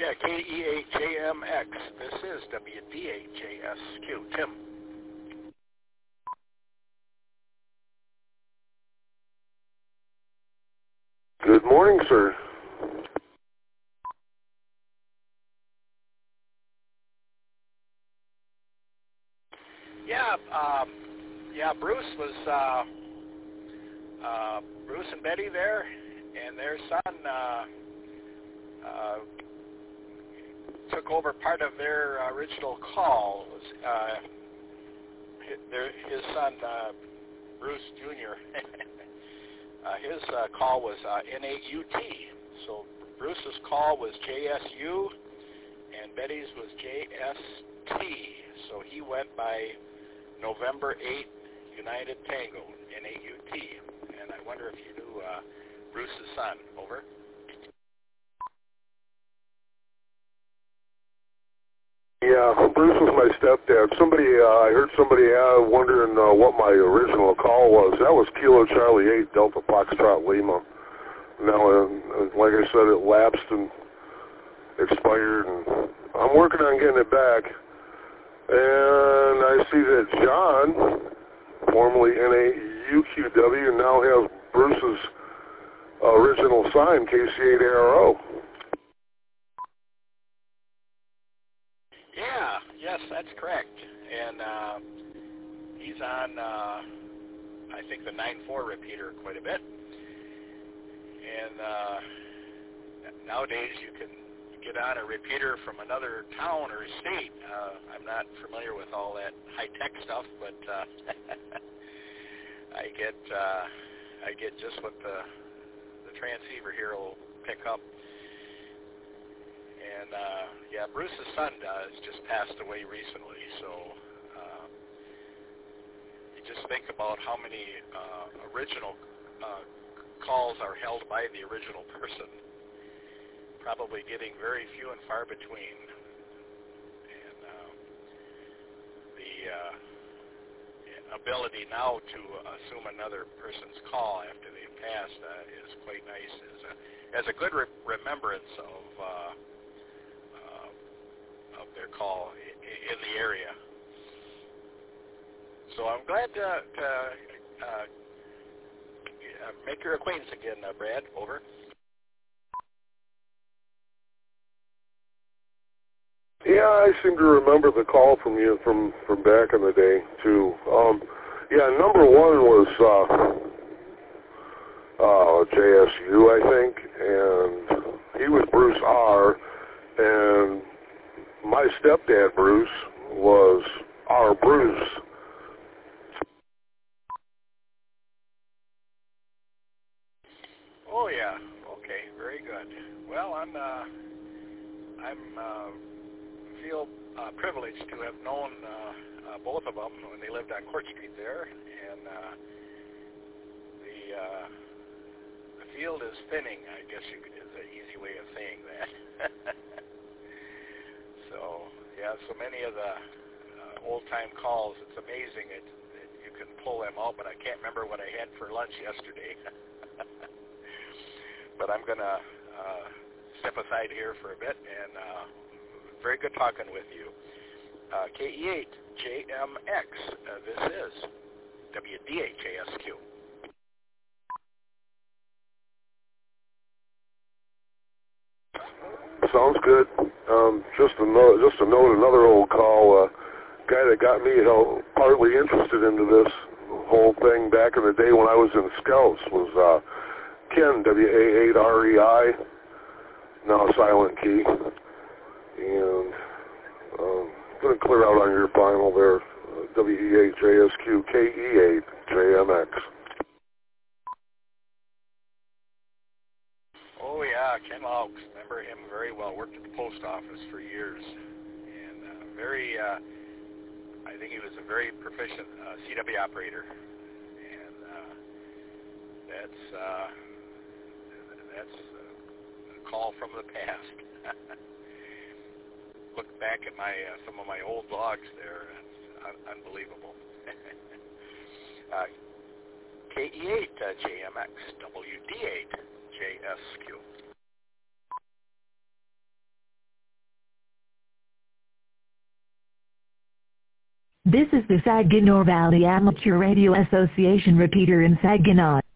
Yeah, KE8JMX. This is WD8JSQ. Tim. Good morning, sir. Yeah, Bruce was, Bruce and Betty there, and their son took over part of their original call. His son, Bruce Jr., his call was NAUT. So Bruce's call was JSU, and Betty's was JST. So he went by November 8, United Tango, NAUT. And I wonder if you knew Bruce's son. Over. Yeah, Bruce was my stepdad. I heard somebody wondering what my original call was. That was Kilo Charlie 8, Delta Foxtrot Lima. Now, like I said, it lapsed and expired, and I'm working on getting it back. And I see that John, formerly NAUQW, now has Bruce's original sign, KC8ARO. Yes, that's correct. And he's on, I think, the 9.4 repeater quite a bit. And nowadays you can get on a repeater from another town or state. I'm not familiar with all that high-tech stuff, but I get just what the transceiver here will pick up. And yeah, Bruce's son has just passed away recently, so you just think about how many original calls are held by the original person. Probably getting very few and far between. And the ability now to assume another person's call after they've passed is quite nice as a good remembrance of their call in the area. So I'm glad to make your acquaintance again, Brad. Over. Yeah, I seem to remember the call from you from back in the day, too. Yeah, number one was JSU, I think, and he was Bruce R., and my stepdad, Bruce, was R. Bruce. Oh, yeah. Okay, very good. Well, I'm feel privileged to have known both of them when they lived on Court Street there, and the field is thinning, I guess is an easy way of saying that. So, yeah, so many of the old-time calls, it's amazing that you can pull them out, but I can't remember what I had for lunch yesterday. But I'm going to step aside here for a bit, and very good talking with you. KE8JMX, this is WD8JSQ. Sounds good. Just to note another old call, guy that got me partly interested into this whole thing back in the day when I was in Scouts was Ken, WA8REI, now silent key. And I'm going to clear out on your final there, WE8JSQ, KE8JMX. Oh, yeah, Ken Laux. Remember him very well. Worked at the post office for years. And I think he was a very proficient CW operator. And that's a call from the past. Look back at some of my old logs there. It's unbelievable. KE8JMX, WD8JSQ. This is the Saginaw Valley Amateur Radio Association repeater in Saginaw.